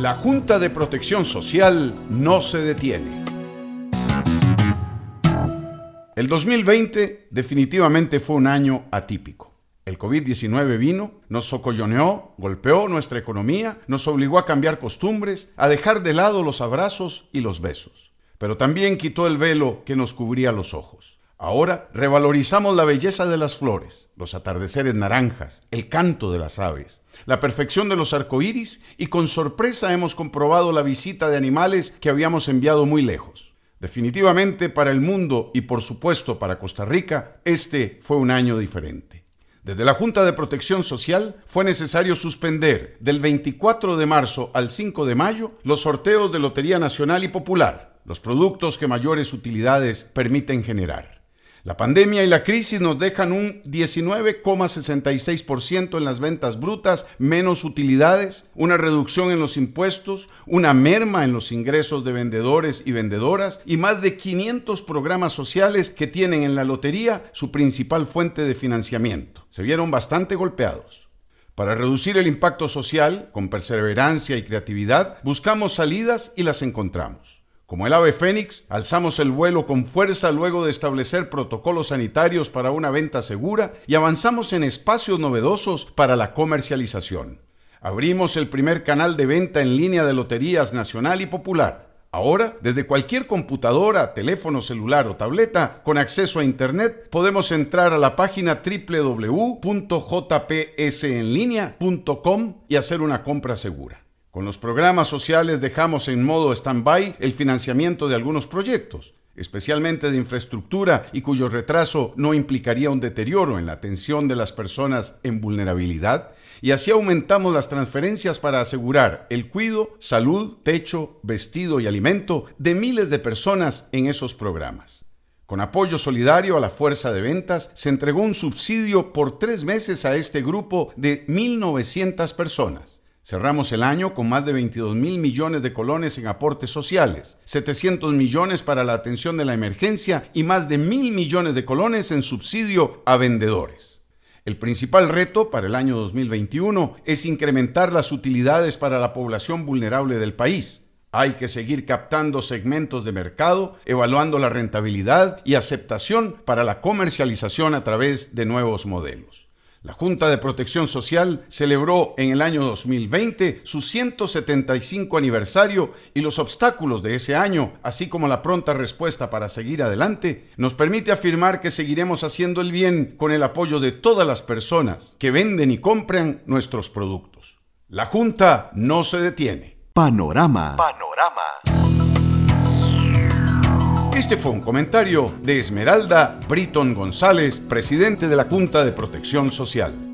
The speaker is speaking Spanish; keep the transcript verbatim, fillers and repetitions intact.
La Junta de Protección Social no se detiene. El dos mil veinte definitivamente fue un año atípico. El covid diecinueve vino, nos socolloneó, golpeó nuestra economía, nos obligó a cambiar costumbres, a dejar de lado los abrazos y los besos. Pero también quitó el velo que nos cubría los ojos. Ahora revalorizamos la belleza de las flores, los atardeceres naranjas, el canto de las aves, la perfección de los arcoíris, y con sorpresa hemos comprobado la visita de animales que habíamos enviado muy lejos. Definitivamente para el mundo y por supuesto para Costa Rica, este fue un año diferente. Desde la Junta de Protección Social fue necesario suspender del veinticuatro de marzo al cinco de mayo los sorteos de Lotería Nacional y Popular, los productos que mayores utilidades permiten generar. La pandemia y la crisis nos dejan un diecinueve coma sesenta y seis por ciento en las ventas brutas, menos utilidades, una reducción en los impuestos, una merma en los ingresos de vendedores y vendedoras y más de quinientos programas sociales que tienen en la lotería su principal fuente de financiamiento. Se vieron bastante golpeados. Para reducir el impacto social, con perseverancia y creatividad, buscamos salidas y las encontramos. Como el ave fénix, alzamos el vuelo con fuerza luego de establecer protocolos sanitarios para una venta segura y avanzamos en espacios novedosos para la comercialización. Abrimos el primer canal de venta en línea de Loterías Nacional y Popular. Ahora, desde cualquier computadora, teléfono celular o tableta, con acceso a Internet, podemos entrar a la página doble u doble u doble u punto j p s en línea punto com y hacer una compra segura. Con los programas sociales dejamos en modo stand-by el financiamiento de algunos proyectos, especialmente de infraestructura y cuyo retraso no implicaría un deterioro en la atención de las personas en vulnerabilidad, y así aumentamos las transferencias para asegurar el cuidado, salud, techo, vestido y alimento de miles de personas en esos programas. Con apoyo solidario a la fuerza de ventas, se entregó un subsidio por tres meses a este grupo de mil novecientas personas. Cerramos el año con más de veintidós mil millones de colones en aportes sociales, setecientos millones para la atención de la emergencia y más de mil millones de colones en subsidio a vendedores. El principal reto para el año dos mil veintiuno es incrementar las utilidades para la población vulnerable del país. Hay que seguir captando segmentos de mercado, evaluando la rentabilidad y aceptación para la comercialización a través de nuevos modelos. La Junta de Protección Social celebró en el año dos mil veinte su ciento setenta y cinco aniversario y los obstáculos de ese año, así como la pronta respuesta para seguir adelante, nos permite afirmar que seguiremos haciendo el bien con el apoyo de todas las personas que venden y compran nuestros productos. La Junta no se detiene. Panorama. Panorama. Este fue un comentario de Esmeralda Britton González, presidente de la Junta de Protección Social.